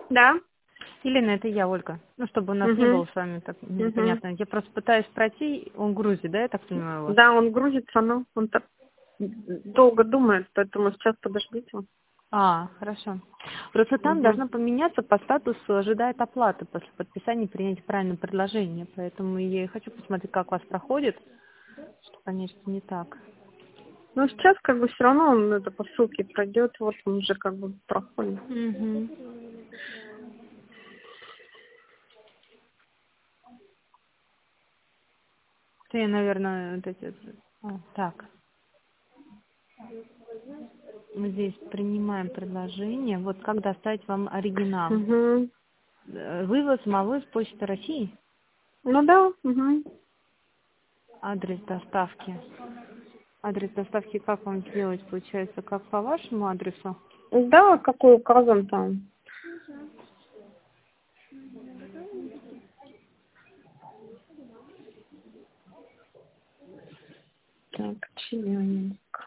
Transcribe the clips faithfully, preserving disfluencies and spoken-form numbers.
Да. Елена, это я, Ольга. Ну, чтобы у нас не Угу. было с вами так Угу. непонятно. Я просто пытаюсь пройти, он грузит, да, я так понимаю, вас? Да, он грузится, но он так долго думает, поэтому сейчас подождите. А, хорошо. Просто там Угу. должно поменяться по статусу ожидает оплаты после подписания и принятия правильного предложения. Поэтому я и хочу посмотреть, как у вас проходит, чтобы понять, что не так. Ну, сейчас как бы все равно он это по ссылке пройдет, вот он уже как бы проходит. Угу. Ты, наверное, вот эти... А, так. Мы здесь принимаем предложение. Вот как доставить вам оригинал? Угу. Э, Вывоз малой с почты России. Ну да. Угу. Адрес доставки. Адрес доставки как вам сделать, получается, как по вашему адресу? Да, какой указан там. Так, Челябинск.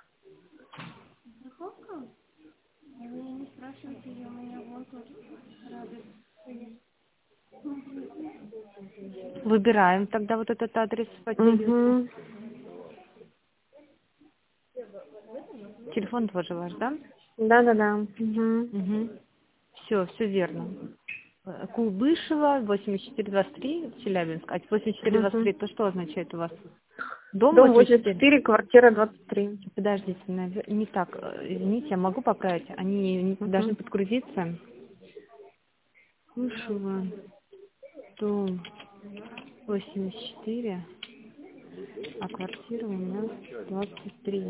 Выбираем тогда вот этот адрес по телексу. Угу. Телефон тоже ваш, да? Да-да-да. Угу. Угу. Все, все верно. Э, Кулбышева, восемьдесят четыре двадцать три, Челябинск. А восемьдесят четыре двадцать Угу. три, то что означает у вас? Дом Дом восемьдесят восемьдесят четыре. четыре, квартира двадцать три. Подождите, навер- не так. Э, Извините, я могу поправить? Они не- должны Угу. подгрузиться. Кулбышева, дом восемьдесят четыре, а квартира у нас двадцать три.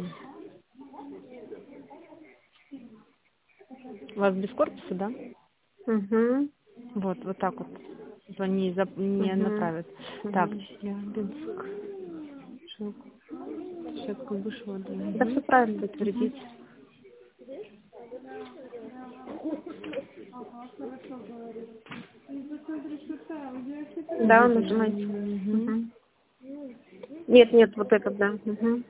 У вас без корпуса, да? Угу. Вот, вот так вот. Они за- не Угу. направят. Так, Угу. Челябинск. Сейчас Кулбышева, да. Да, все Мгм. правильно. Угу. Подтвердить. Да, нажимайте. Мгм. Угу. Нет, нет, вот этот, да. Угу.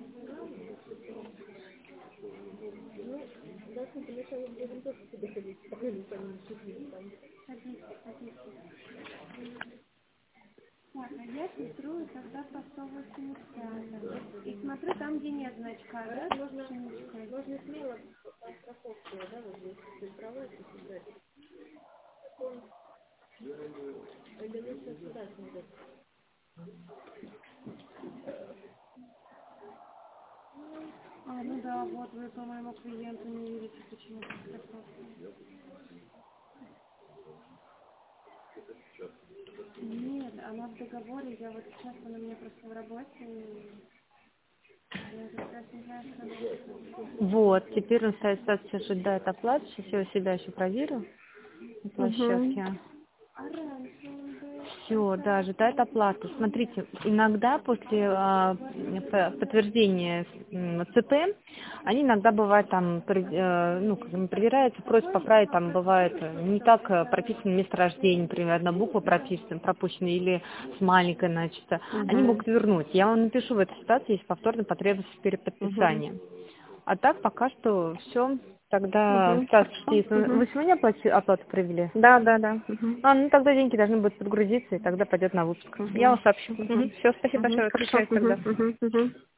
Вот, теперь он ставит статус ожидает оплаты. Сейчас я у себя еще проверю на Угу. площадке. Все, да, ожидает оплаты. Смотрите, иногда после а, п- подтверждения м, ЦП, они иногда бывают там, при- э, ну, как бы проверяются, просят поправить, там бывает э, не так э, прописано место рождения, например, одна буква прописана, пропущена или с маленькой начата. Они Угу. могут вернуть. Я вам напишу в этой ситуации, если повторно потребуется Угу. переподписание. А так пока что все. Тогда Угу. статус Хорошо. есть. Угу. Вы сегодня оплати- оплату провели? Да, да, да. Угу. А, ну тогда деньги должны будут подгрузиться, и тогда пойдет на выпуск. Я Угу. вам сообщу. Угу. Все, спасибо Угу. большое. Хорошо. Отключаюсь Угу. тогда. Угу. Угу.